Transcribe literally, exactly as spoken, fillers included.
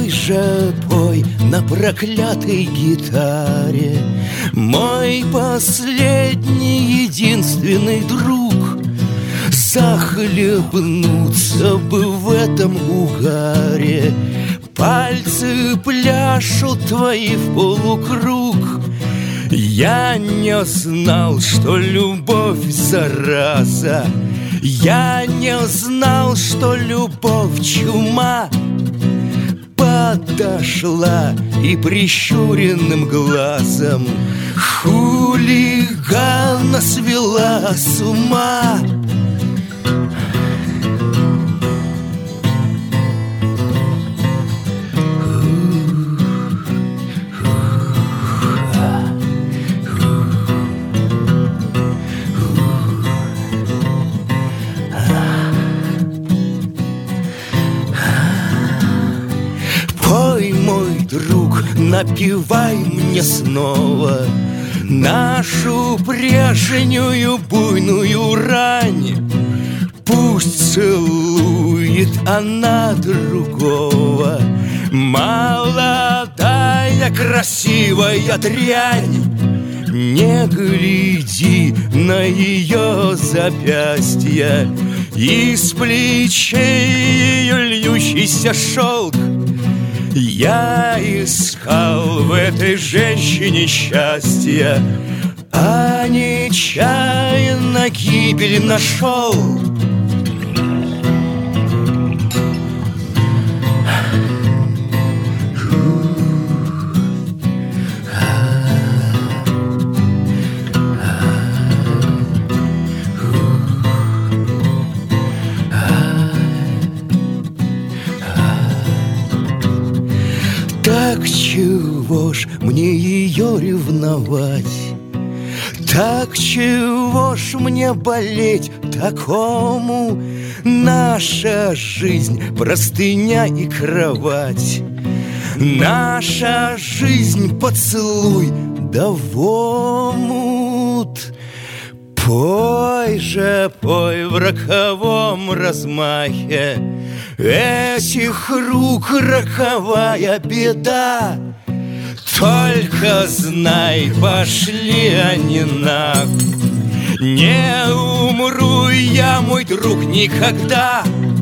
Пой же, пой на проклятой гитаре, мой последний единственный друг. Захлебнуться бы в этом угаре, пальцы пляшут твои в полукруг. Я не знал, что любовь зараза, я не знал, что любовь чума. Подошла и прищуренным глазом хулигана свела с ума. Пой, мой друг, напевай мне снова нашу прежнюю буйную рань. Пусть целует она другого, молодая красивая дрянь. Не гляди на ее запястья, из плечей ее льющийся шелк. Я искал в этой женщине счастья, а нечаянно гибель нашел. Так чего ж мне ее ревновать? Так чего ж мне болеть такому? Наша жизнь — простыня и кровать, наша жизнь — поцелуй да в омут. Пой же, пой в роковом размахе этих рук роковая беда. Только знай, пошли они нахуй. Не умру я, мой друг, никогда.